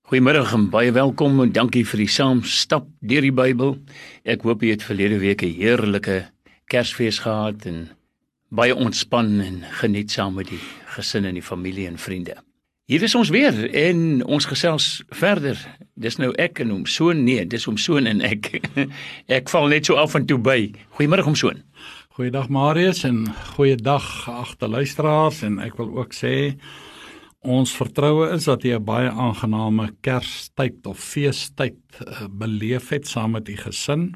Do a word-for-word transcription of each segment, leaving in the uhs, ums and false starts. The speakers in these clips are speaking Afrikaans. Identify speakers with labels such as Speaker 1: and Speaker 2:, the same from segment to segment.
Speaker 1: Goeiemiddag en baie welkom en dankie vir die saamstap deur die Bybel. Ek hoop jy het verlede week 'n heerlike Kersfees gehad en baie ontspan en geniet saam met die gesin en die familie en vriende. Hier is ons weer en ons gesels verder. Dis nou ek en oom Soon, nee, dis oom Soon en ek. Ek val net so af en toe by. Goeiemiddag oom Soon.
Speaker 2: Goeiedag Marius en goeiedag geagte luisteraars, en ek wil ook sê ons vertroue is dat jy 'n baie aangename Kerstyd of feestyd uh, beleef het saam met die gesin.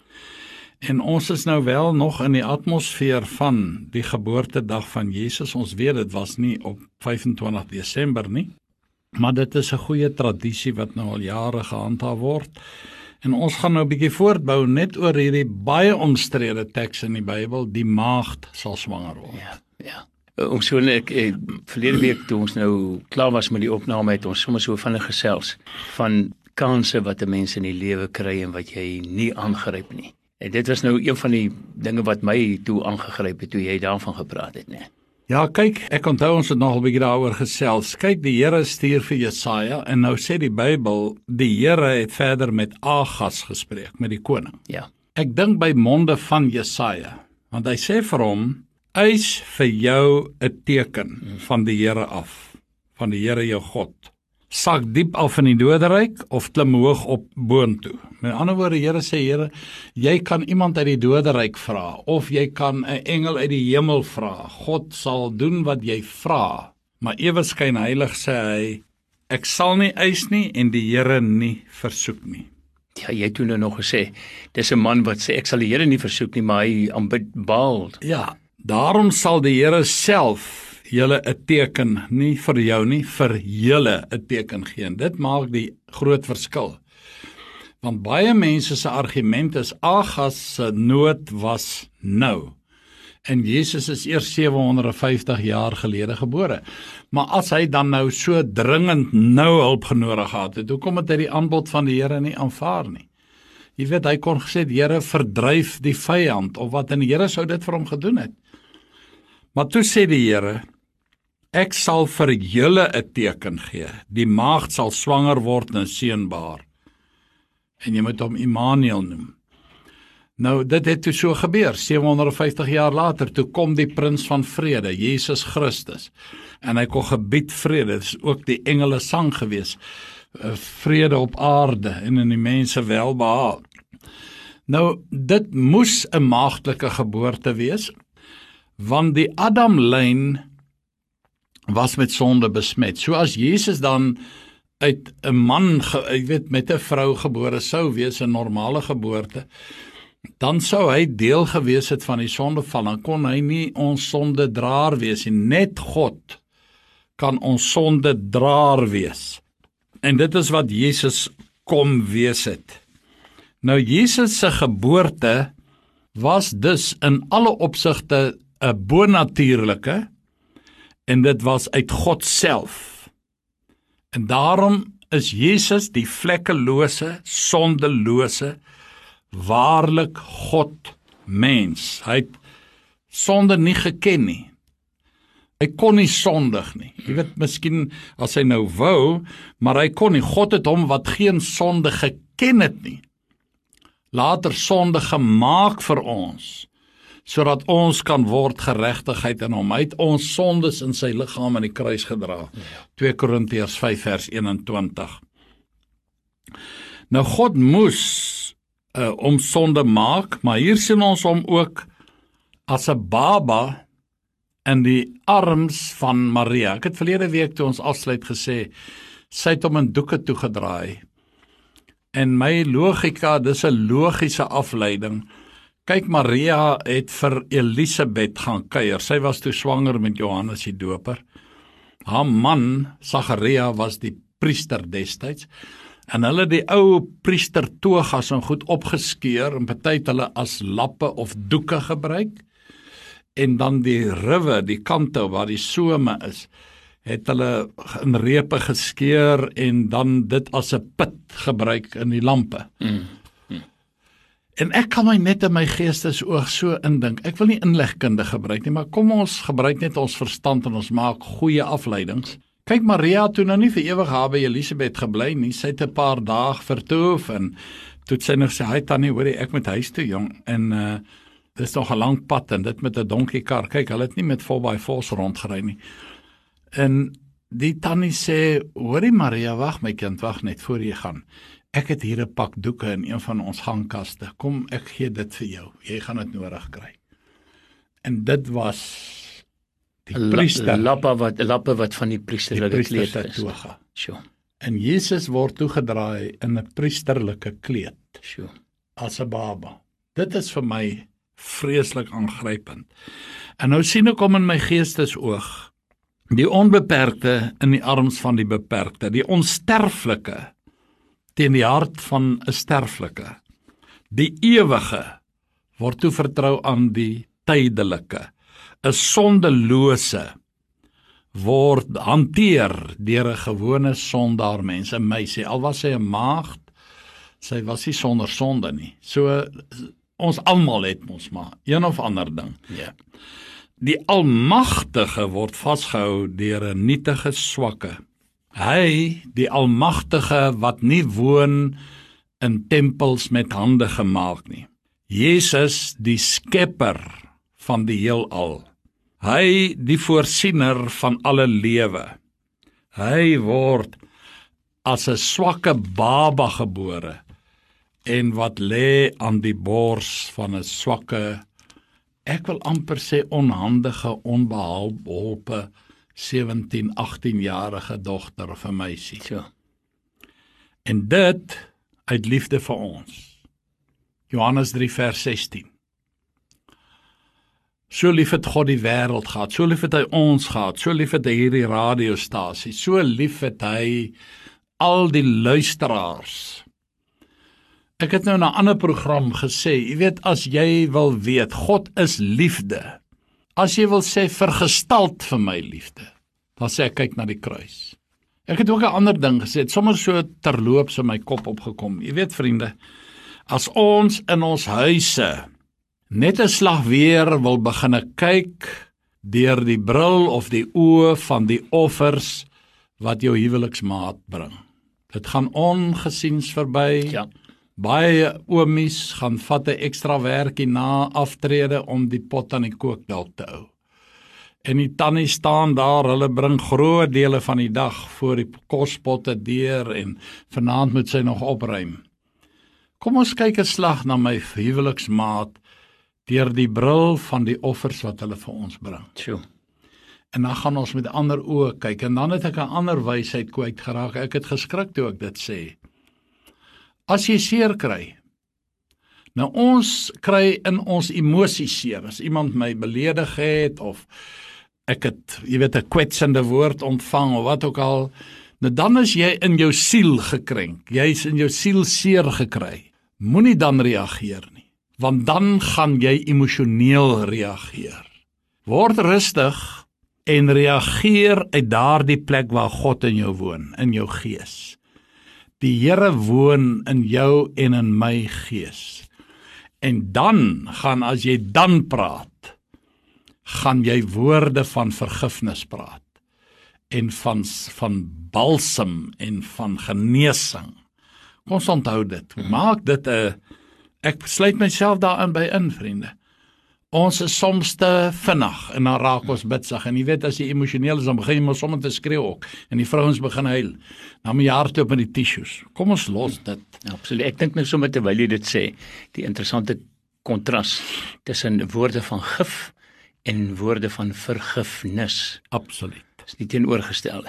Speaker 2: En ons is nou wel nog in die atmosfeer van die geboortedag van Jesus. Ons weet dit was nie op vyfentwintig Desember nie, maar dit is 'n goeie tradisie wat nou al jare gehandhaaf word. En ons gaan nou 'n bietjie voortbou net oor hierdie baie omstrede teks in die Bybel, die maagd sal swanger word.
Speaker 1: Ja, ja. Om so ek eh, verlede week toe ons nou klaar was met die opname het ons sommer so van 'n gesels van kansse wat 'n mens in die lewe kry en wat jy nie aangryp nie. En dit was nou een van die dinge wat my toe aangegryp het toe jy daarvan gepraat het, né?
Speaker 2: Ja, kyk, ek onthou ons het nog 'n bietjie daaroor gesels. Kyk, die Here stuur vir Jesaja en nou sê die Bybel, die Here het verder met Agas gespreek, met die koning.
Speaker 1: Ja.
Speaker 2: Ek dink by monde van Jesaja, want hy sê vir hom, eis vir jou 'n teken van die Here af, van die Here jou God. Sak diep af in die doderyk of klim hoog op boontoe. Met ander woorde, Here sê, Here, jy kan iemand uit die doderyk vra, of jy kan 'n engel uit die hemel vra. God sal doen wat jy vra. Maar ewe skyn heilig sê hy, ek sal nie eis nie en die Here nie versoek nie.
Speaker 1: Ja, jy het toe nou nog gesê, dis 'n man wat sê ek sal die Here nie versoek nie, maar hy aanbid Baal.
Speaker 2: Ja, daarom sal die Here self julle 'n teken, nie vir jou nie, vir julle 'n teken gee. Dit maak die groot verskil. Want baie mense se argument is Agas se nood was nou. En Jesus is eers sewe honderd vyftig jaar gelede gebore. Maar as hy dan nou so dringend nou hulp genodig gehad het, hoekom het hy die aanbod van die Here nie aanvaar nie? Jy weet, hy kon gesê, Here, verdryf die vyand, of wat, en die Here sou dit vir hom gedoen het. Maar toe sê die Here, ek sal vir julle 'n teken gee. Die maagd sal swanger word en seun baar. En jy moet hom Immanuel noem. Nou, dit het toe so gebeur, sewe honderd vyftig jaar later, toe kom die prins van vrede, Jesus Christus. En hy kon gebied vrede, dit is ook die engele sang gewees, vrede op aarde en in die mense welbehaag. Nou, dit moes 'n maagdelike geboorte wees, want die Adam-lyn was met sonde besmet. So as Jesus dan uit 'n man, jy weet, met 'n vrou gebore sou wees, 'n normale geboorte, dan sou hy deel gewees het van die sondeval, dan kon hy nie ons sonde draer wees nie. Net God kan ons sonde draer wees. En dit is wat Jesus kom wees het. Nou, Jesus se geboorte was dus in alle opsigte 'n bonatuurlike, en dit was uit God self. En daarom is Jesus die vlekkelose, sondelose, waarlik God mens. Hy het sonde nie geken nie. Hy kon nie sondig nie. Jy weet, miskien as hy nou wou, maar hy kon nie. God het hom wat geen sonde geken het nie, later sonde gemaak vir ons, sodat ons kan word geregtigheid in hom. Hy het ons sondes in sy liggaam aan die kruis gedra. Ja. twee Korintiërs vyf vers eenentwintig. Nou, God moes uh, om sonde maak, maar hier sien ons hom ook as 'n baba in die arms van Maria. Ek het verlede week toe ons afsluit gesê, sy het hom in doeke toegedraai. En my logika, dis 'n logiese afleiding. Kyk, Maria het vir Elisabeth gaan kuier. Sy was toe swanger met Johannes die Doper. Haar man, Sagaria, was die priester destyds. En hulle die ou priester togas en goed opgeskeur en party het hulle as lappe of doeke gebruik. En dan die riwe, die kante waar die some is, het hulle in repe geskeur en dan dit as 'n pit gebruik in die lampe. Mm. En ek kan my net in my geestesoog so indink, ek wil nie inlegkunde gebruik nie, maar kom ons gebruik net ons verstand en ons maak goeie afleidings. Kyk, Maria toe nou nie vir ewig haar by Elisabeth gebly nie, sy het 'n paar dae vertoef, en toe het sy nog sê, hy tannie, hoorie, ek moet huis toe, jong, en uh, dit is nog 'n lang pad, en dit met 'n donkiekar, kyk, hulle het nie met four by fours rondgery nie, en die tannie sê, hoorie Maria, wag my kind, wag net, voor jy gaan, ek het hier 'n pak doeke in een van ons gangkaste, kom, ek gee dit vir jou, jy gaan dit nodig kry, en dit was die priester,
Speaker 1: lappe wat, lappe wat van die priesterlike kleed
Speaker 2: se
Speaker 1: is.
Speaker 2: toga.
Speaker 1: Sure,
Speaker 2: En Jesus word toegedraai in 'n priesterlike kleed,
Speaker 1: sure.
Speaker 2: as 'n baba. Dit is vir my vreeslik aangrypend. En nou sien ek hom in my geestesoog, die onbeperkte in die arms van die beperkte, die onsterflike teen die hart van 'n sterflike. Die ewige word toevertrou aan die tydelike. 'n Sondelose word hanteer deur 'n gewone sondaar mens, 'n meisie, al was sy 'n maagd, sy was nie sonder sonde nie. So ons almal het ons maar een of ander ding.
Speaker 1: Ja.
Speaker 2: Die Almagtige word vasgehou deur 'n nietige swakke. Hy, die Almagtige wat nie woon in tempels met hande gemaak nie. Jesus, die skepper van die heelal. Hy, die voorsiener van alle lewe. Hy word as 'n swakke baba gebore en wat lê aan die bors van 'n swakke, ek wil amper sê onhandige, onbeholpe sewentien, agtien-jarige dogter of 'n meisie.
Speaker 1: Sure.
Speaker 2: En dit uit liefde vir ons. Johannes drie vers sestien. So lief het God die wêreld gehad, so lief het hy ons gehad, so lief het hy hierdie radiostasie, so lief het hy al die luisteraars. Ek het nou in 'n ander program gesê, jy weet, as jy wil weet, God is liefde. As jy wil sê, vergestalt vir my liefde, dan sê ek, kyk na die kruis. Ek het ook 'n ander ding gesê, het sommer so terloops in my kop opgekom. Jy weet, vriende, as ons in ons huise net 'n slag weer wil begine kyk deur die bril of die oë van die offers wat jou huweliksmaat bring. Dit gaan ongesiens verby.
Speaker 1: Ja.
Speaker 2: Baie oomies gaan vat 'n ekstra werkie na aftrede om die pot aan die kookdalk te hou. En die tannie staan daar, hulle bring groot dele van die dag voor die kospotte deur en vanaand moet sy nog opruim. Kom ons kyk 'n slag na my huweliksmaat deur die bril van die offers wat hulle vir ons bring.
Speaker 1: Sure.
Speaker 2: En dan gaan ons met ander oë kyk, en dan het ek 'n ander wysheid kwyt geraak. Ek het geskrik toe ek dit sê. As jy seer kry, nou ons kry in ons emosies seer, as iemand my beledig het, of ek het, jy weet, 'n kwetsende woord ontvang, of wat ook al, nou dan is jy in jou siel gekrenk, jy is in jou siel seer gekry, moenie dan reageer nie, want dan gaan jy emosioneel reageer. Word rustig en reageer uit daardie plek waar God in jou woon, in jou gees. Die Here woon in jou en in my gees. En dan gaan, as jy dan praat, gaan jy woorde van vergifnis praat, en van, van balsem, en van genesing. Kom ons onthou dit, maak dit 'n, ek sluit myself daarin by in, vriende. Ons is soms te vinnig, en dan raak ons bitsig, en jy weet, as jy emosioneel is, dan begin jy maar sommer te skreeu ook, en die vrouens begin huil, dan moet jy hardloop met die tissues. Kom ons los dit.
Speaker 1: Absoluut. Ek dink nou sommer terwyl jy dit sê, die interessante kontras tussen woorde van gif en woorde van vergifnis.
Speaker 2: Absoluut.
Speaker 1: Dis die teenoorgestelde.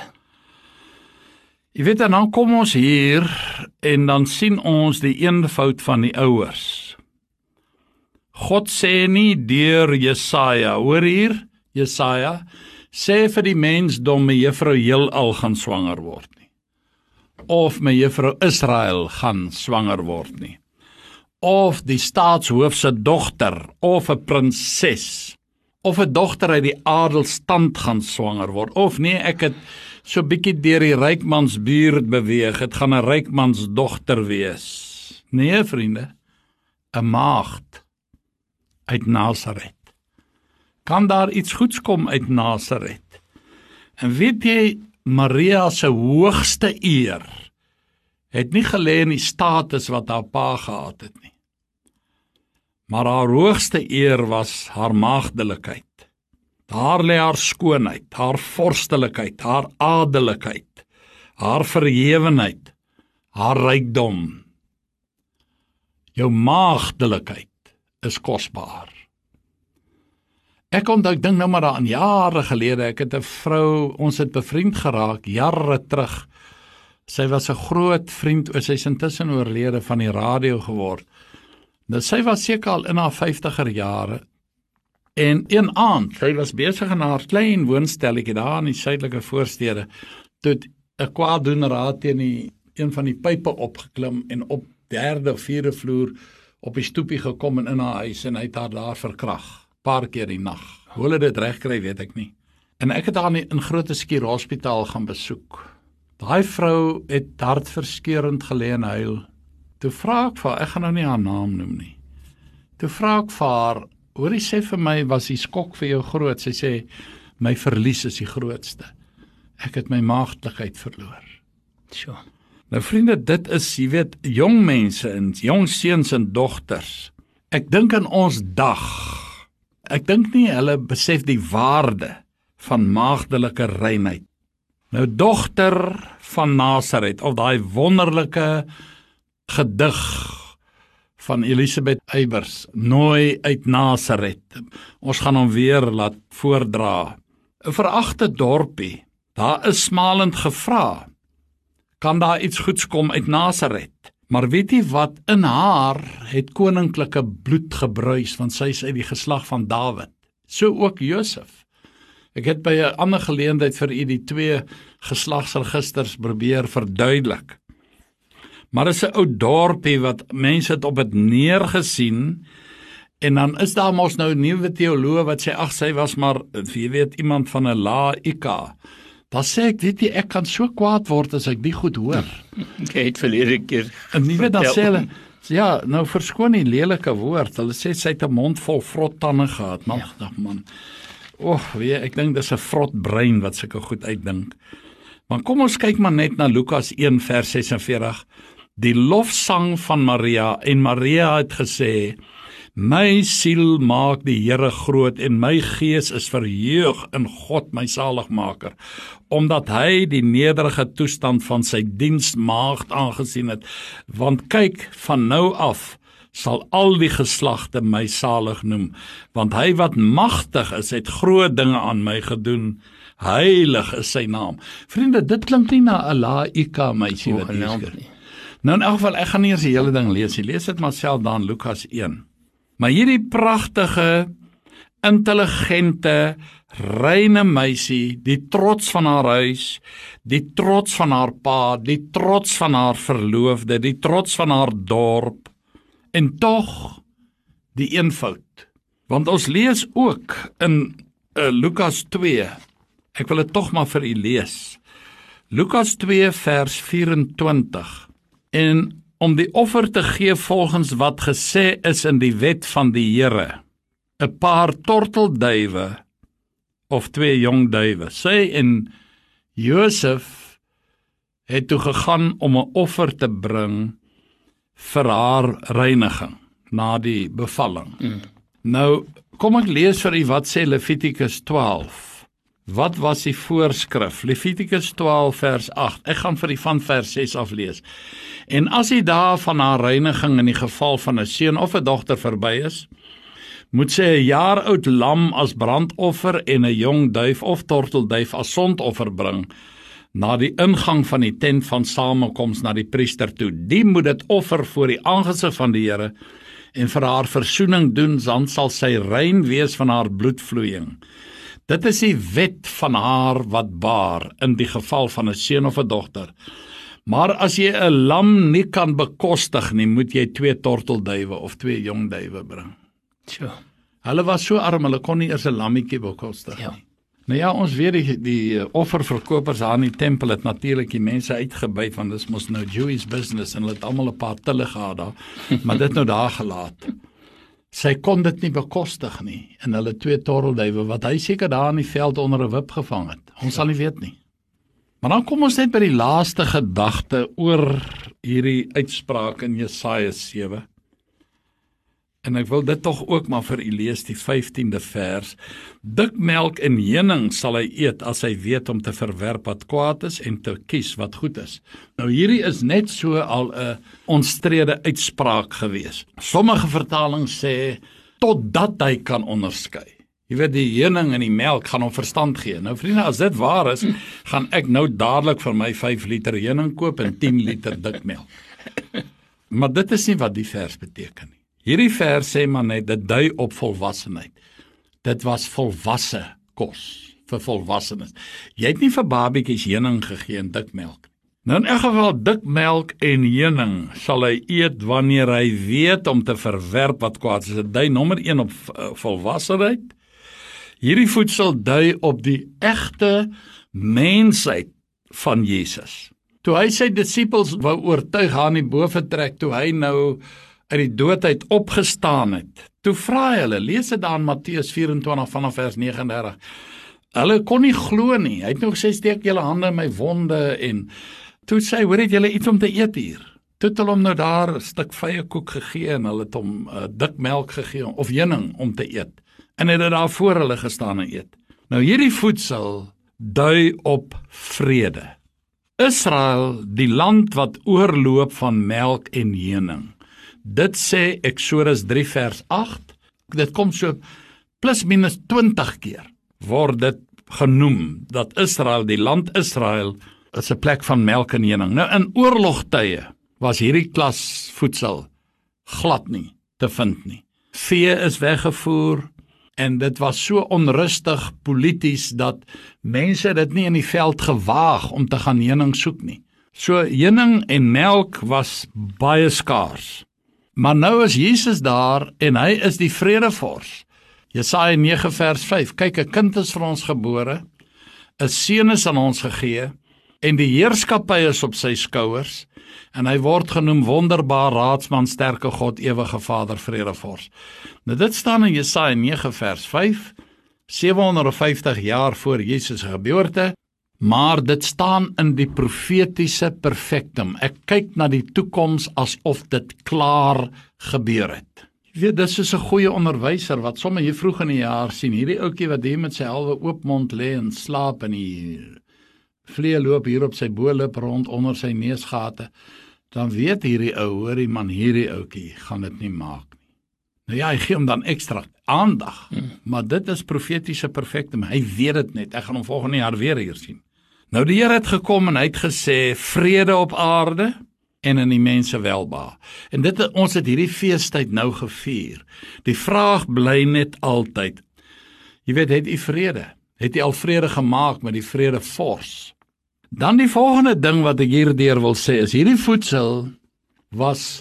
Speaker 2: Jy weet, en dan kom ons hier, en dan sien ons die eenvoud van die ouers. God sê nie deur Jesaja, hoor hier, Jesaja, sê vir die mensdom, my juffrou heelal gaan swanger word nie. Of my juffrou Israel gaan swanger word nie. Of die staatshoof se dogter, of 'n prinses, of 'n dogter uit die adelstand gaan swanger word. Of nee, ek het so bietjie deur die rykmansbuurt beweeg, het gaan 'n rykmansdogter wees. Nee, vriende, 'n maagd uit Nasaret. Kan daar iets goeds kom uit Nasaret? En weet jy, Maria se hoogste eer het nie gelê in die status wat haar pa gehad het nie. Maar haar hoogste eer was haar maagdelikheid. Daar lê haar skoonheid, haar vorstelikheid, haar adellikheid, haar verhewenheid, haar rykdom. Jou maagdelikheid is kosbaar. Ek onthou, ek dink nou maar daaraan jare gelede, ek het 'n vrou, ons het bevriend geraak, jare terug. Sy was 'n groot vriend, sy is intussen oorlede, van die radio geword. Nou, sy was seker al in haar vyftiger jare, en een aand, sy was besig in haar klein woonstelletjie daar in die suidelike voorstede, toe 'n kwaaddoener haar teen die, een van die pype opgeklim, en op derde of vierde vloer op die stoepie gekom en in haar huis, en hy het haar daar verkrag. Paar keer die nag. Hoe hulle dit regkry, weet ek nie. En ek het haar in, in Groote Schuur Hospitaal gaan besoek. Daai vrou het hartverskeurend gelê en huil. Toe vra ek vir haar, ek gaan nou nie haar naam noem nie. Toe vra ek vir haar, hoorie, sê vir my, was die skok vir jou groot? Sy sê, my verlies is die grootste. Ek het my maagdelikheid verloor.
Speaker 1: Sure.
Speaker 2: Nou vriende, dit is, jy weet, jong mense en jong seuns en dogters. Ek dink in ons dag, ek dink nie hulle besef die waarde van maagdelike reinheid. Nou, dogter van Nazareth, of daai wonderlike gedig van Elisabeth Eybers, Nooi uit Nazareth. Ons gaan hom weer laat voordra. 'n Veragte dorpie, daar is smalend gevra, kan daar iets goeds kom uit Nazareth? Maar weet jy wat, in haar het koninklike bloed gebruis, want sy is uit die geslag van Dawid. So ook Josef. Ek het by 'n ander geleentheid vir u die twee geslagsregisters probeer verduidelik. Maar dit is 'n ou dorpie wat mense het op het neergesien, en dan is daar mos nou 'n nuwe teoloog wat sê, ag, sy was maar, jy weet, iemand van 'n laika. Dan sê ek, weet jy, ek kan so kwaad word as ek die goed hoor.
Speaker 1: Ek het verlede keer
Speaker 2: En nie weet dan sê hulle, ja, nou verskoon die lelike woord, hulle sê sy het 'n mond vol vrottande gehad, maar ja. Dag man, oh, weet, ek dink dis 'n vrot brein wat sulke goed uitdink. Maar kom ons kyk maar net na Lukas een vers ses en veertig, die lofsang van Maria, en Maria het gesê, my siel maak die Here groot, en my gees is verheug in God my saligmaker, omdat hy die nederige toestand van sy diensmaagd aangesien het, want kyk, van nou af sal al die geslagte my salig noem, want hy wat magtig is, het groot dinge aan my gedoen, heilig is sy naam. Vriende, dit klink nie na 'n laika meisie wat hier skryf. Nou in elk geval, ek gaan nie eers die hele ding lees, jy lees dit maar self dan Lukas een. Maar hierdie pragtige, intelligente, reine meisie, die trots van haar huis, die trots van haar pa, die trots van haar verloofde, die trots van haar dorp, en tog die eenvoud. Want ons lees ook in uh, Lukas twee, ek wil dit tog maar vir u lees, Lukas twee vers vyf-en-twintig, en om die offer te gee volgens wat gesê is in die wet van die Here, 'n paar tortelduwe of twee jong duwe. Sy en Josef het toe gegaan om 'n offer te bring vir haar reiniging na die bevalling. Mm. Nou, kom ek lees vir u wat sê Levitikus twaalf. Wat was die voorskrif? Levitikus twaalf vers agt. Ek gaan vir die van vers ses af lees. En as die dae van haar reiniging in die geval van 'n seun of 'n dogter verby is, moet sy 'n jaar oud lam as brandoffer en 'n jong duif of tortelduif as sondoffer bring na die ingang van die tent van samekoms na die priester toe. Die moet dit offer voor die aangesig van die Here en vir haar versoening doen, dan sal sy rein wees van haar bloedvloeiing. Dit is die wet van haar wat baar in die geval van 'n seun of 'n dogter. Maar as jy 'n lam nie kan bekostig nie, moet jy twee tortelduwe of twee jong duwe bring.
Speaker 1: Sure.
Speaker 2: Hulle was so arm, hulle kon nie eers 'n lammetjie bekostig
Speaker 1: Ja.
Speaker 2: nie. Nou ja, ons weet die, die offerverkopers daar in die tempel het natuurlik die mense uitgebuit, want dis mos nou Jewish business en hulle het almal 'n paar tille gehad daar, maar dit nou daar gelaat. Sy kon dit nie bekostig nie, en hulle twee tortelduwe, wat hy seker daar in die veld onder 'n wip gevang het. Ons sal nie weet nie. Maar dan kom ons net by die laaste gedagte oor hierdie uitspraak in Jesaja sewe. En ek wil dit tog ook maar vir u lees, die vyftiende vers. Dikmelk en heuning sal hy eet as hy weet om te verwerp wat kwaad is en te kies wat goed is. Nou hierdie is net so al 'n omstrede uitspraak gewees. Sommige vertalings sê totdat hy kan onderskei. Jy weet, die heuning en die melk gaan hom verstand gee. Nou vriende, as dit waar is, gaan ek nou dadelik vir my vyf liter heuning koop en tien liter dikmelk. Maar dit is nie wat die vers beteken nie. Hierdie vers sê maar net, dit dui op volwassenheid. Dit was volwasse kos vir volwassenes. Jy het nie vir babietjies heuning gegee en dikmelk. Nou in elk geval, dikmelk en heuning sal hy eet wanneer hy weet om te verwerp wat kwaad is. Dit dui nommer een op uh, volwassenheid. Hierdie voedsel dui op die egte mensheid van Jesus. Toe hy sy disippels wou oortuig aan die boventrek, toe hy nou uit die doodheid opgestaan het, toe vra hy hulle, lees dit daar in Matteus vyf-en-twintig vanaf vers nege en dertig, hulle kon nie glo nie, hy het nog gesê, steek julle hande in my wonde, en toe sê hy, hoor het julle iets om te eet hier? Toe het hulle hom nou daar 'n stuk vye koek gegee, en hulle het hom uh, dik melk gegee, of heuning om te eet, en hy het daar voor hulle gestaan en eet. Nou hierdie voedsel dui op vrede. Israel, die land wat oorloop van melk en heuning. Dit sê Eksodus drie vers agt, dit kom so plus minus twintig keer, word dit genoem, dat Israel, die land Israel, is 'n plek van melk en heuning. Nou in oorlogtye was hierdie klas voedsel glad nie te vind nie. Vee is weggevoer, en dit was so onrustig polities, dat mense dit nie in die veld gewaag om te gaan heuning soek nie. So heuning en melk was baie skaars. Maar nou is Jesus daar, en hy is die vredevors. Jesaja nege vers vyf, kyk, 'n kind is vir ons gebore, 'n seun is aan ons gegee, en die heerskappy is op sy skouers, en hy word genoem wonderbaar, raadsman, sterke God, ewige Vader, vredevors. Nou dit staan in Jesaja nege vers vyf, sewehonderdvyftig jaar voor Jesus se geboorte, maar dit staan in die profetiese perfectum. Ek kyk na die toekoms asof dit klaar gebeur het. Jy weet, dis soos 'n goeie onderwyser, wat sommer hier vroeg in die jaar sien, hierdie ouetjie wat hier met sy halwe oop mond lê en slaap, en die vlee loop hier op sy bo-lip rond onder sy neusgate, dan weet hierdie ou, hoor die man, hierdie ouetjie gaan dit nie maak nie. Nou ja, hy gee hom dan ekstra aandag, hmm. maar dit is profetiese perfectum, hy weet dit net, ek gaan hom volgende jaar weer hier sien. Nou die Here het gekom en hy het gesê, vrede op aarde en in die mense welbehae. En dit, ons het hierdie feestyd nou gevier. Die vraag bly net altyd, jy weet, het u vrede? Het u al vrede gemaak met die vredevors? Dan die volgende ding wat ek hierdeur wil sê, is hierdie voedsel was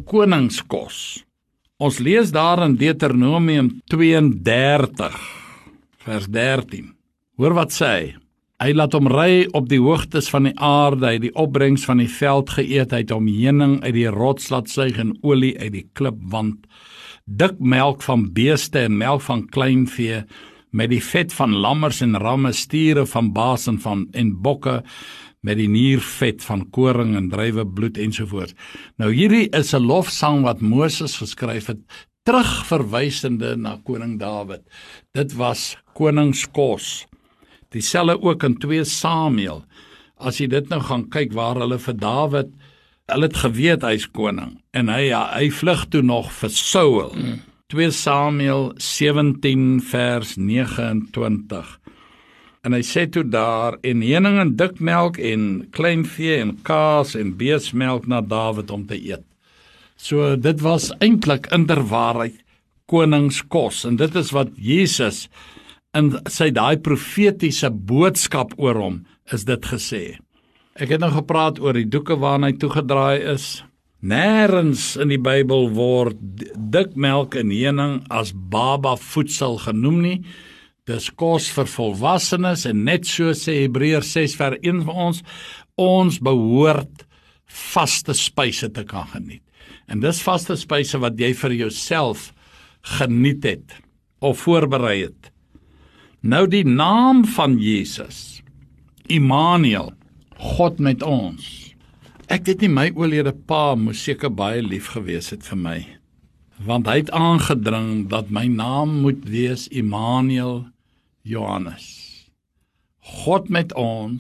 Speaker 2: koningskos. Ons lees daar in Deuteronomium twee en dertig, vers dertien. Hoor wat sê hy? Hy laat hom ry op die hoogtes van die aarde, hy die opbrengs van die veld geëet, hy het hom heuning uit die rots laat suig en olie uit die klipwand, dik melk van beeste en melk van kleinvee, met die vet van lammers en ramme, stiere van baas en van en bokke, met die niervet van koring en druiwebloed ensovoorts. Nou hierdie is 'n lofsang wat Moses geskryf het, terugverwysende na koning Dawid. Dit was koningskos. Dieselfde ook in twee Samuel. As jy dit nou gaan kyk waar hulle vir Dawid, hulle het geweet hy's koning, en hy, ja, hy vlug toe nog vir Saul. Mm. twee Samuel sewentien vers negenentwintig. En hy sê toe daar, en heuning en dikmelk en kleinvee en kaas en beesmelk na Dawid om te eet. So dit was eintlik inderwaarheid koningskos, en dit is wat Jesus in sy daai profetiese boodskap oor hom is dit gesê. Ek het nou gepraat oor die doeke waarna hy toegedraai is. Nêrens in die Bybel word dikmelk en heuning as baba voedsel genoem nie. Dis kos vir volwassenes, en net so sê Hebreërs ses vers een vir ons, ons behoort vaste spyse te kan geniet. En dis vaste spyse wat jy vir jouself geniet het, of voorberei het. Nou die naam van Jesus, Immanuel, God met ons. Ek weet nie, my oorlede pa moes seker baie lief gewees het vir my, want hy het aangedring dat my naam moet wees Immanuel Johannes. God met ons,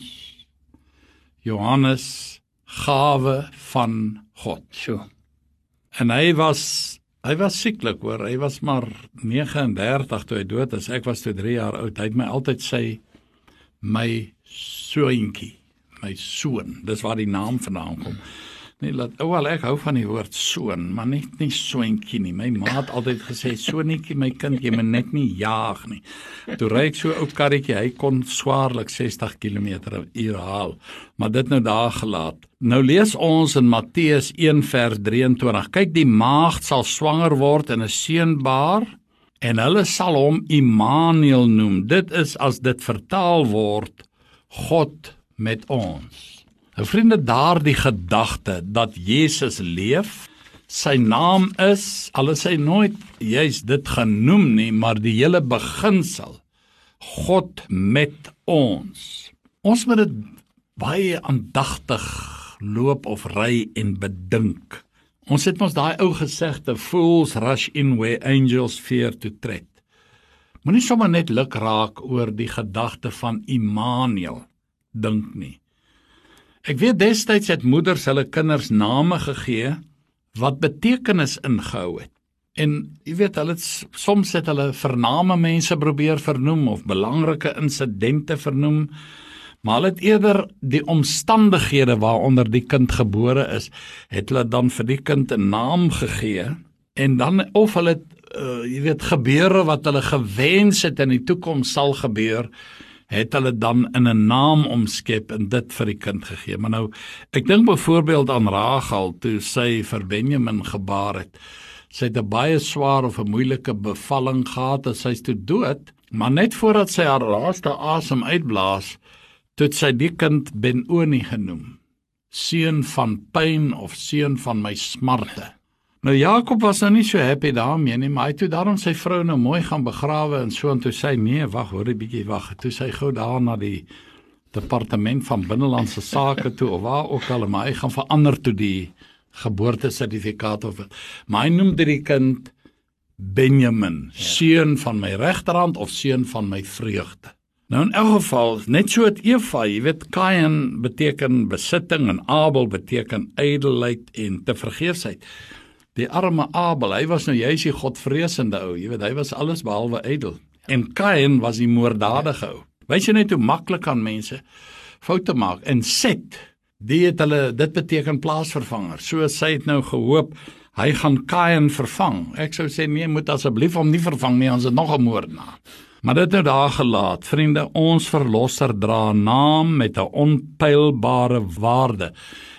Speaker 2: Johannes, gawe van God.
Speaker 1: So.
Speaker 2: En hy was, hy was sieklik hoor, hy was maar negenendertig toe hy dood is, ek was toe drie jaar oud, hy het my altyd sê, my soentjie, my soon, dis waar die naam vandaan kom. Nee, laat, oh, wel, ek hou van die woord soon, maar net nie soentjie nie. My ma het altyd gesê, soonetjie, my kind, jy moet net nie jaag nie. Toe ry ek so 'n ou karretjie, hy kon swaarlik sestig kilometer per uur haal, maar dit nou daar gelaat. Nou lees ons in Matteus een vers drieëntwintig, kyk, die maagd sal swanger word en 'n seun baar, en hulle sal hom Immanuel noem. Dit is as dit vertaal word, God met ons. Nou vriende, daar die gedagte dat Jesus leef, sy naam is, al is hy nooit juist dit genoem nie, maar die hele beginsel, God met ons. Ons moet dit baie aandagtig loop of ry en bedink. Ons het ons daai ou gesegde, fools rush in where angels fear to tread. Moenie sommer net luk raak oor die gedagte van Immanuel dink nie. Ek weet destyds het moeders hulle kinders name gegee wat betekenis ingehou het. En jy weet, hulle het, soms het hulle vername mense probeer vernoem of belangrike insidente vernoem, maar hulle het eerder die omstandighede waaronder die kind gebore is, het hulle dan vir die kind 'n naam gegee, en dan of hulle het, uh, jy weet, gebeure wat hulle gewens het in die toekoms sal gebeur, het hulle dan in 'n naam omskep en dit vir die kind gegee. Maar nou, ek dink byvoorbeeld aan Rachel, toe sy vir Benjamin gebaar het. Sy het 'n baie swaar of 'n moeilike bevalling gehad en sy is toe dood, maar net voordat sy haar laaste asem uitblaas, toe het sy die kind Ben-Oni genoem, seun van pyn of seun van my smarte. Nou Jakob was nou nie so happy daarmee nie, maar hy toe daarom sy vrou nou mooi gaan begrawe en so, en toe sê, nee, wag, hoor 'n bietjie, wag, toe sy gou daar na die departement van binnelandse sake toe, of waar ook al, maar hy gaan verander toe die geboortesertifikaat of wat, maar hy noemde die kind Benjamin, ja. Seun van my regterhand of seun van my vreugde. Nou in elk geval, net so het Eva, jy weet, Kain beteken besitting en Abel beteken ydelheid en tevergeefsheid. Die arme Abel, hy was nou juist die godvreesende ou, jy weet, hy was alles behalwe ydel. En Kain was die moorddadige ou. Weet jy net hoe maklik kan mense foute maak? En Set, die het hulle, dit beteken plaasvervanger. So sy het nou gehoop, hy gaan Kain vervang. Ek sou sê, nee, moet asseblief hom nie vervang nie, ons het nog 'n moordenaar. Maar dit nou daar gelaat, vriende, ons verlosser dra 'n naam met 'n onpylbare waarde.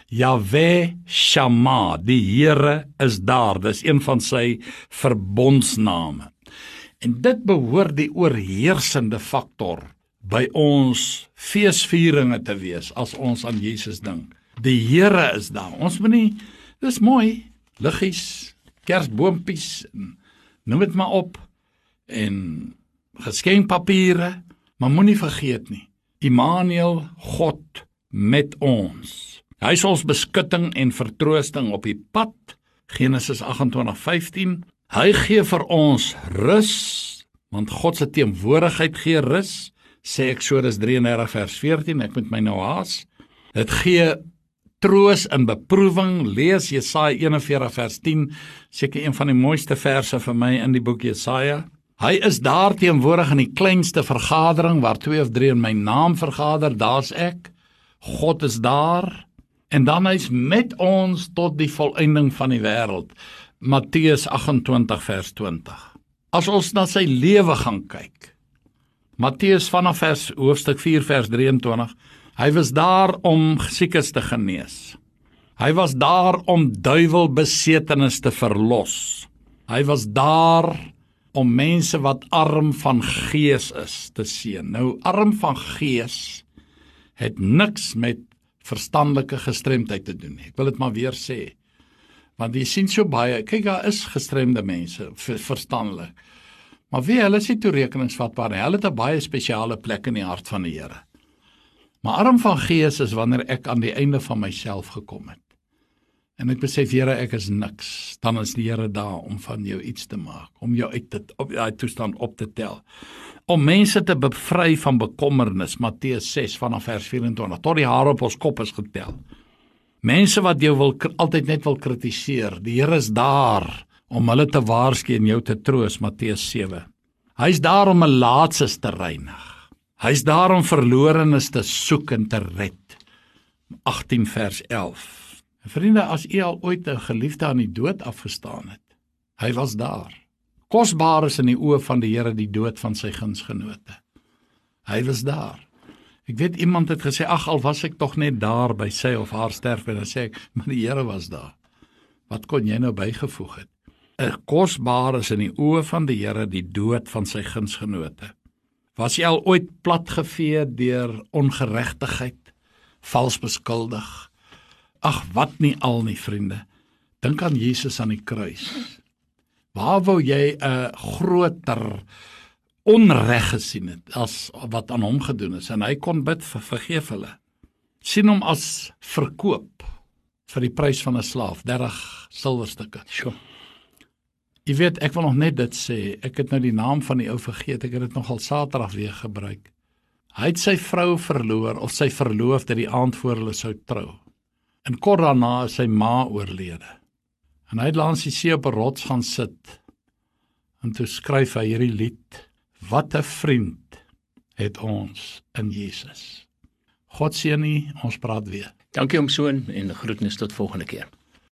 Speaker 2: Yahweh Shammah, die Here is daar, dis een van sy verbondsname. En dit behoort die oorheersende faktor by ons feesvieringe te wees, as ons aan Jesus dink. Die Here is daar, ons moet nie, dis mooi, liggies, kersboompies, noem dit maar op, en geskenkpapiere, maar moenie vergeet nie, Immanuel, God met ons. Hy is ons beskutting en vertroosting op die pad, Genesis agt-en-twintig vyftien. Hy gee vir ons rus, want God se teenwoordigheid gee rus, sê Eksodus drie en dertig vers veertien, ek moet my nou haas. Dit gee troos in beproewing, lees Jesaja een en veertig vers tien, seker een van die mooiste verse vir my in die boek Jesaja. Hy is daar teenwoordig in die kleinste vergadering, waar twee of drie in my naam vergader, daar's ek. God is daar, en dan hy's met ons tot die volëinding van die wêreld. Matteus agt-en-twintig vers twintig. As ons na sy lewe gaan kyk, Matteus vanaf vers hoofstuk vier vers drieëntwintig, hy was daar om siekes te genees. Hy was daar om duiwelbesetenis te verlos. Hy was daar om mense wat arm van gees is te seën. Nou, arm van gees het niks met verstandelike gestremdheid te doen. Ek wil dit maar weer sê. Want jy sien so baie, kyk, daar is gestremde mense, verstandelik. Maar wie, hulle is nie toerekeningsvatbaar nie. Hulle het 'n baie spesiale plek in die hart van die Here. Maar arm van gees is wanneer ek aan die einde van myself gekom het. En ek besef, Here, ek is niks. Dan is die Here daar om van jou iets te maak, om jou uit te, op die toestand op te tel. Om mense te bevry van bekommernis, Matteus ses vanaf vers vyf-en-twintig, tot die hare op ons kop is getel. Mense wat jou wil, altyd net wil kritiseer, die Here is daar om hulle te waarsku en jou te troos, Matteus sewe. Hy is daar om 'n laatses te reinig. Hy is daar om verlorenes te soek en te red. agttien vers elf. Vriende, as u al ooit 'n geliefde aan die dood afgestaan het, hy was daar. Kosbaar is in die oë van die Here die dood van sy gunsgenote. Hy was daar. Ek weet iemand het gesê, ag, al was ek tog net daar by sy of haar sterf, en dan sê ek, maar die Here was daar. Wat kon jy nou bygevoeg het? 'n Kosbaar is in die oë van die Here die dood van sy gunsgenote. Was jy al ooit platgevee deur ongeregtigheid, vals beskuldig? Ag, wat nie al nie, vriende. Dink aan Jesus aan die kruis. Waar wou jy 'n groter onreg gesien het as wat aan hom gedoen is, en hy kon bid vir vergeef hulle. Sien hom as verkoop vir die prys van 'n slaaf, dertig silwerstukke. Sjoe. Jy weet, ek wil nog net dit sê, ek het nou die naam van die ou vergeet, ek het dit nogal Saterdag weer gebruik. Hy het sy vrou verloor, of sy verloofde die aand voor hulle sou trou. En kort daarna is sy ma oorlede. En hy het langs die see op 'n rots gaan sit. En toe skryf hy hierdie lied, wat 'n vriend het ons in Jesus. God seën u, ons praat weer.
Speaker 1: Dankie om so en groetnis tot volgende keer.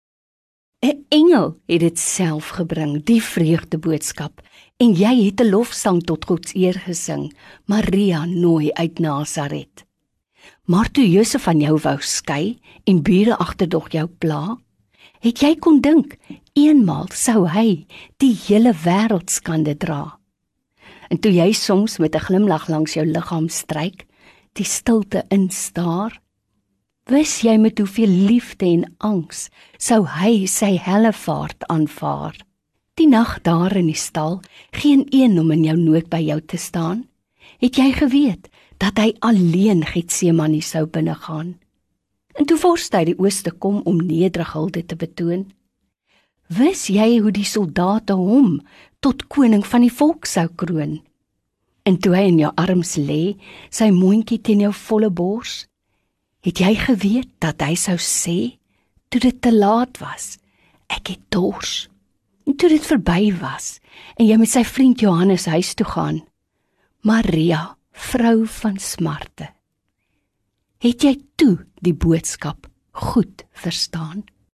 Speaker 3: 'n Engel het dit self gebring, die vreugdeboodskap, en jy het 'n lofsang tot God eer gesing, Maria nooi uit Nasaret. Maar toe Josef van jou wou skei en bure agterdog jou pla, het jy kon dink, eenmaal sou hy die hele wêreld skande dra. En toe jy soms met 'n glimlag langs jou liggaam stryk, die stilte instaar, wis jy met hoeveel liefde en angs sou hy sy hellevaart aanvaar. Die nag daar in die stal, geen een om in jou nood by jou te staan, het jy geweet dat hy alleen Getsemane sou binnegaan. En toe vorst hy die ooste kom om nederige hulde te betoon, wis jy hoe die soldate hom tot koning van die volk sou kroon. En toe hy in jou arms lê, sy mondjie teen jou volle bors, het jy geweet dat hy sou sê, toe dit te laat was, ek het dors. En toe dit verby was, en jy met sy vriend Johannes huis toe gaan, Maria, vrou van smarte, het jy toe die boodskap goed verstaan?